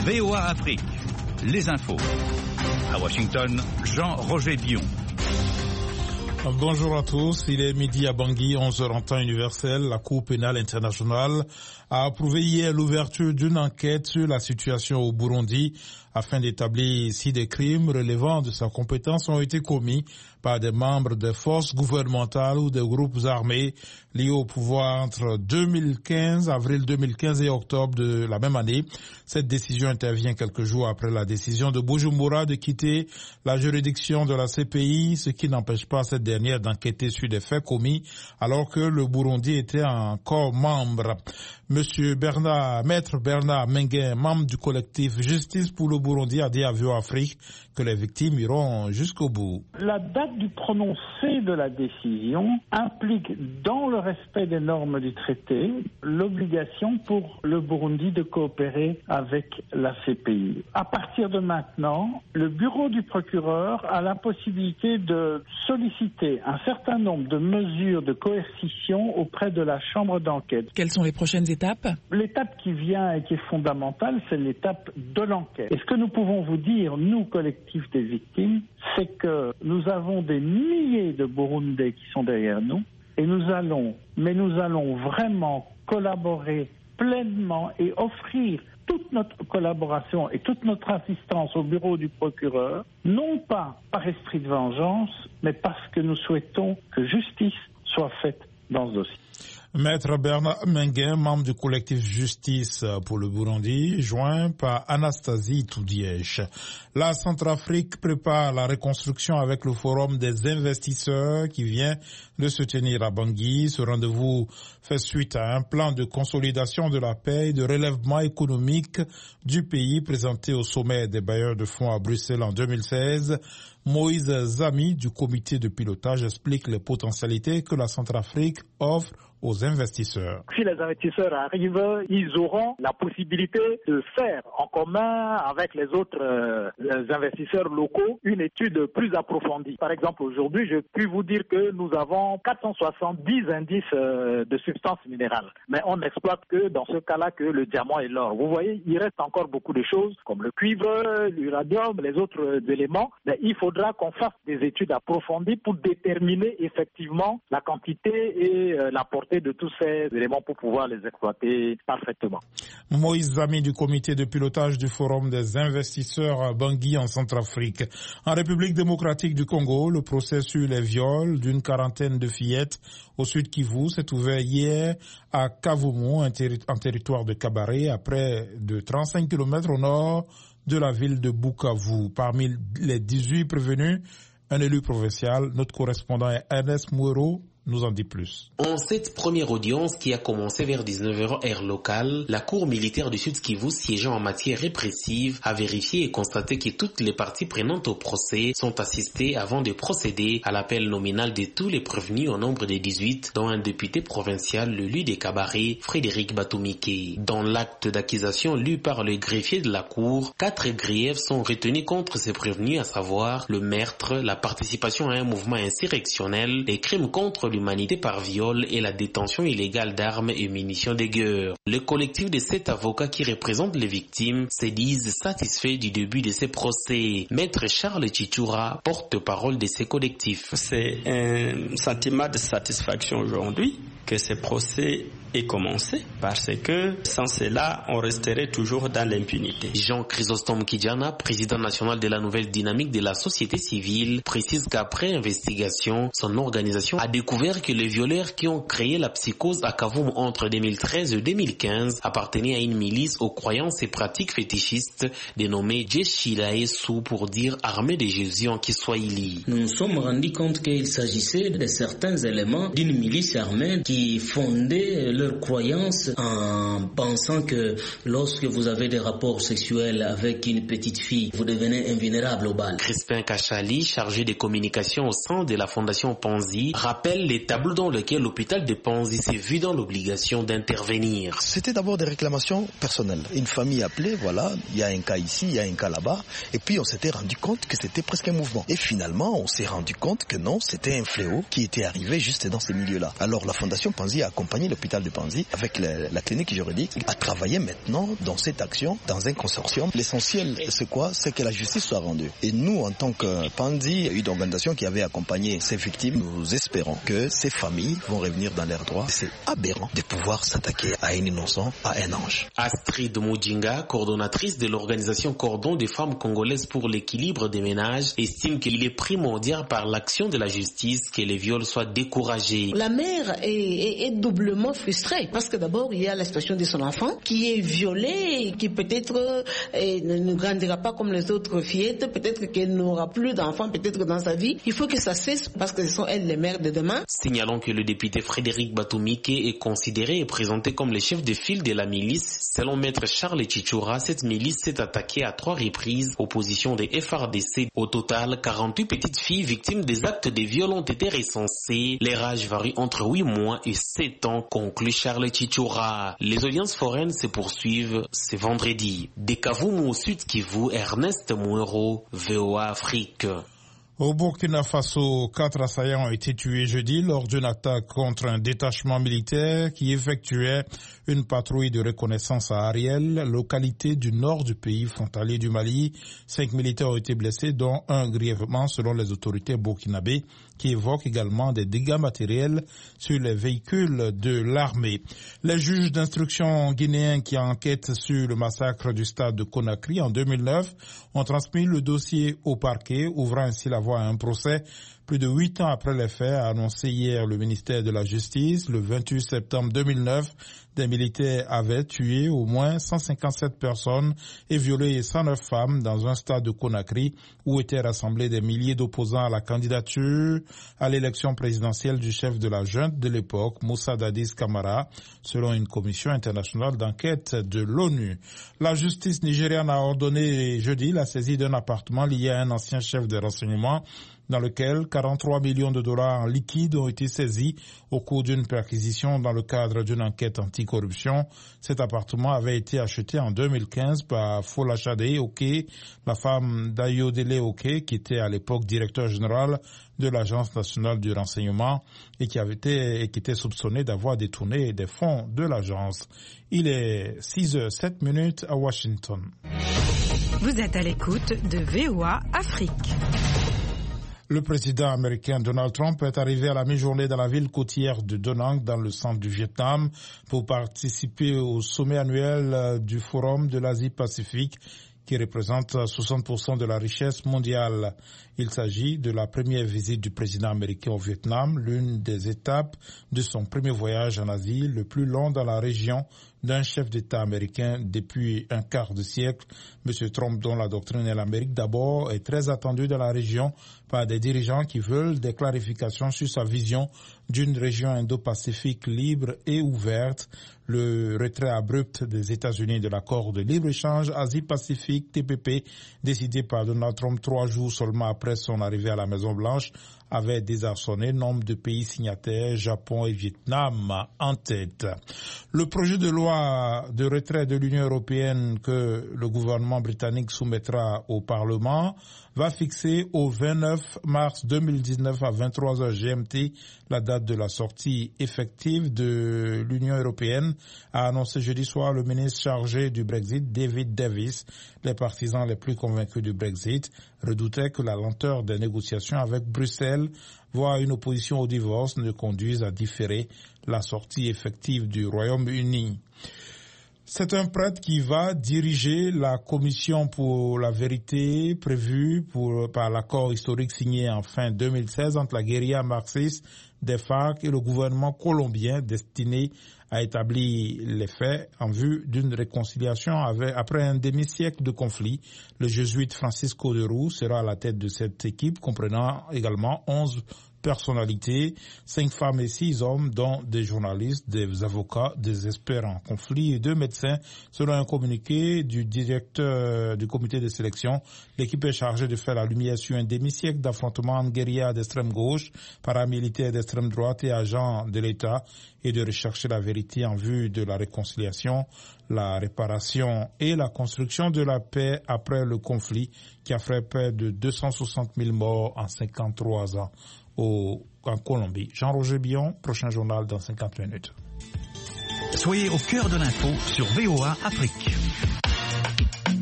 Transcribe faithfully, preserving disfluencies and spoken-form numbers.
V O A Afrique, les infos. À Washington, Jean-Roger Bion. Bonjour à tous, il est midi à Bangui, onze heures en temps universel. La Cour pénale internationale a approuvé hier l'ouverture d'une enquête sur la situation au Burundi afin d'établir si des crimes relevant de sa compétence ont été commis par des membres des forces gouvernementales ou des groupes armés liés au pouvoir entre deux mille quinze, avril deux mille quinze et octobre de la même année. Cette décision intervient quelques jours après la décision de Bujumbura de quitter la juridiction de la C P I, ce qui n'empêche pas cette dernière d'enquêter sur des faits commis alors que le Burundi était encore membre. Monsieur Bernard, Maître Bernard Menguin, membre du collectif Justice pour le Burundi, a dit à V O A Afrique que les victimes iront jusqu'au bout. La date du prononcé de la décision implique, dans le respect des normes du traité, l'obligation pour le Burundi de coopérer avec la C P I. À partir de maintenant, le bureau du procureur a la possibilité de solliciter un certain nombre de mesures de coercition auprès de la chambre d'enquête. Quelles sont les prochaines étapes ? L'étape qui vient et qui est fondamentale, c'est l'étape de l'enquête. Et ce que nous pouvons vous dire, nous, collectifs des victimes, c'est que nous avons des milliers de Burundais qui sont derrière nous et nous allons, mais nous allons vraiment collaborer pleinement et offrir toute notre collaboration et toute notre assistance au bureau du procureur, non pas par esprit de vengeance, mais parce que nous souhaitons que justice soit faite dans ce dossier. Maître Bernard Menguin, membre du collectif Justice pour le Burundi, joint par Anastasie Toudièche. La Centrafrique prépare la reconstruction avec le Forum des investisseurs qui vient de se tenir à Bangui. Ce rendez-vous fait suite à un plan de consolidation de la paix et de relèvement économique du pays présenté au sommet des bailleurs de fonds à Bruxelles en deux mille seize. Moïse Zami du comité de pilotage explique les potentialités que la Centrafrique offre aux investisseurs. Si les investisseurs arrivent, ils auront la possibilité de faire en commun avec les autres euh, les investisseurs locaux une étude plus approfondie. Par exemple, aujourd'hui, je puis vous dire que nous avons quatre cent soixante-dix indices euh, de substances minérales. Mais on n'exploite que dans ce cas-là que le diamant et l'or. Vous voyez, il reste encore beaucoup de choses comme le cuivre, l'uranium, les autres euh, éléments. Mais il faudra qu'on fasse des études approfondies pour déterminer effectivement la quantité et euh, la portée de tous ces éléments pour pouvoir les exploiter parfaitement. Moïse Zami du comité de pilotage du Forum des investisseurs à Bangui en Centrafrique. En République démocratique du Congo, le procès sur les viols d'une quarantaine de fillettes au Sud Kivu s'est ouvert hier à Kavumu, un terri- en territoire de Kabaré, à près de trente-cinq kilomètres au nord de la ville de Bukavu. Parmi les dix-huit prévenus, un élu provincial, notre correspondant est Ernest Mouero, nous en dit plus. En cette première audience qui a commencé vers dix-neuf heures heure locale, la Cour militaire du Sud Kivu siégeant en matière répressive a vérifié et constaté que toutes les parties prenantes au procès sont assistées avant de procéder à l'appel nominal de tous les prévenus au nombre de dix-huit, dont un député provincial, l'élu des Cabarets, Frédéric Batumike. Dans l'acte d'accusation lu par le greffier de la Cour, quatre griefs sont retenus contre ces prévenus, à savoir le meurtre, la participation à un mouvement insurrectionnel, les crimes contre l'humanité par viol et la détention illégale d'armes et munitions de guerre. Le collectif de sept avocats qui représentent les victimes se disent satisfaits du début de ces procès. Maître Charles Chichura, porte-parole de ces collectifs. C'est un sentiment de satisfaction aujourd'hui que ce procès ait commencé parce que sans cela, on resterait toujours dans l'impunité. Jean Chrysostome Kidjana, président national de la nouvelle dynamique de la société civile, précise qu'après investigation, son organisation a découvert que les violeurs qui ont créé la psychose à Kavumu entre deux mille treize et deux mille quinze appartenaient à une milice aux croyances et pratiques fétichistes dénommée Jeshilaesu, pour dire armée de Jésus en Kiswahili. Nous nous sommes rendus compte qu'il s'agissait de certains éléments d'une milice armée qui fondaient leurs croyances en pensant que lorsque vous avez des rapports sexuels avec une petite fille, vous devenez invulnérable au bal. Crispin Kachali, chargé des communications au sein de la Fondation Panzi, rappelle les tableaux dans lesquels l'hôpital de Panzi s'est vu dans l'obligation d'intervenir. C'était d'abord des réclamations personnelles. Une famille appelée, voilà, il y a un cas ici, il y a un cas là-bas, et puis on s'était rendu compte que c'était presque un mouvement. Et finalement, on s'est rendu compte que non, c'était un fléau qui était arrivé juste dans ces milieux-là. Alors la Fondation Panzi a accompagné l'hôpital de Panzi, avec la, la clinique juridique, à travailler maintenant dans cette action, dans un consortium. L'essentiel, c'est quoi? C'est que la justice soit rendue. Et nous, en tant que Panzi, une organisation qui avait accompagné ces victimes, nous espérons que ces familles vont revenir dans leurs droits. C'est aberrant de pouvoir s'attaquer à un innocent, à un ange. Astrid Moudjinga, coordonnatrice de l'organisation Cordon des femmes congolaises pour l'équilibre des ménages, estime qu'il est primordial par l'action de la justice que les viols soient découragés. La mère est, est, est doublement frustrée parce que d'abord il y a la situation de son enfant qui est violée et qui peut-être eh, ne grandira pas comme les autres fillettes, peut-être qu'elle n'aura plus d'enfants peut-être dans sa vie. Il faut que ça cesse parce que ce sont elles les mères de demain. Signalons que le député Frédéric Batumike est considéré et présenté comme le chef de file de la milice. Selon maître Charles Chichoura, cette milice s'est attaquée à trois reprises aux positions des F R D C. Au total, quarante-huit petites filles victimes des actes de viol ont été recensées. Les âges varient entre huit mois et sept ans, conclut Charles Chichoura. Les audiences foraines se poursuivent ce vendredi. De Kavumu au Sud Kivu, Ernest Mouero, V O A Afrique. Au Burkina Faso, quatre assaillants ont été tués jeudi lors d'une attaque contre un détachement militaire qui effectuait une patrouille de reconnaissance à Ariel, localité du nord du pays frontalier du Mali. Cinq militaires ont été blessés, dont un grièvement selon les autorités burkinabées, qui évoquent également des dégâts matériels sur les véhicules de l'armée. Les juges d'instruction guinéens qui enquêtent sur le massacre du stade de Conakry en deux mille neuf ont transmis le dossier au parquet, ouvrant ainsi la voie à un procès. Plus de huit ans après les faits, a annoncé hier le ministère de la Justice. Le vingt-huit septembre deux mille neuf, des militaires avaient tué au moins cent cinquante-sept personnes et violé cent neuf femmes dans un stade de Conakry où étaient rassemblés des milliers d'opposants à la candidature à l'élection présidentielle du chef de la junte de l'époque, Moussa Dadis Camara, selon une commission internationale d'enquête de l'ONU. La justice nigériane a ordonné jeudi la saisie d'un appartement lié à un ancien chef de renseignement dans lequel quarante-trois millions de dollars en liquide ont été saisis au cours d'une perquisition dans le cadre d'une enquête anticorruption. Cet appartement avait été acheté en deux mille quinze par Folashade Oke, la femme d'Ayodele Oke, qui était à l'époque directeur général de l'Agence nationale du renseignement et qui avait été, et qui était soupçonnée d'avoir détourné des fonds de l'agence. Il est six heures sept minutes à Washington. Vous êtes à l'écoute de V O A Afrique. Le président américain Donald Trump est arrivé à la mi-journée dans la ville côtière de Da Nang, dans le centre du Vietnam, pour participer au sommet annuel du Forum de l'Asie-Pacifique, qui représente soixante pour cent de la richesse mondiale. Il s'agit de la première visite du président américain au Vietnam, l'une des étapes de son premier voyage en Asie, le plus long dans la région d'un chef d'État américain depuis un quart de siècle. M. Trump, dont la doctrine est l'Amérique d'abord, est très attendu dans la région par des dirigeants qui veulent des clarifications sur sa vision d'une région Indo-Pacifique libre et ouverte. Le retrait abrupt des États-Unis de l'accord de libre-échange Asie-Pacifique T P P, décidé par Donald Trump trois jours seulement après son arrivée à la Maison-Blanche, avait désarçonné nombre de pays signataires, Japon et Vietnam en tête. Le projet de loi de retrait de l'Union européenne que le gouvernement britannique soumettra au Parlement va fixer au vingt-neuf mars deux mille dix-neuf à vingt-trois heures G M T la date de la sortie effective de l'Union européenne, a annoncé jeudi soir le ministre chargé du Brexit, David Davis. Les partisans les plus convaincus du Brexit redoutaient que la lenteur des négociations avec Bruxelles, voire une opposition au divorce, ne conduise à différer la sortie effective du Royaume-Uni. C'est un prêtre qui va diriger la commission pour la vérité prévue pour, par l'accord historique signé en fin deux mille seize entre la guérilla marxiste des FARC et le gouvernement colombien, destiné à établir les faits en vue d'une réconciliation avec, après un demi-siècle de conflit. Le jésuite Francisco de Roux sera à la tête de cette équipe, comprenant également onze personnalités, cinq femmes et six hommes, dont des journalistes, des avocats, des experts en conflit et deux médecins. Selon un communiqué du directeur du comité de sélection, l'équipe est chargée de faire la lumière sur un demi-siècle d'affrontements en guérilla d'extrême gauche, paramilitaires d'extrême droite et agents de l'État, et de rechercher la vérité en vue de la réconciliation, la réparation et la construction de la paix après le conflit qui a fait près de deux cent soixante mille morts en cinquante-trois ans. Au, en Colombie. Jean-Roger Bion, prochain journal dans cinquante minutes. Soyez au cœur de l'info sur V O A Afrique.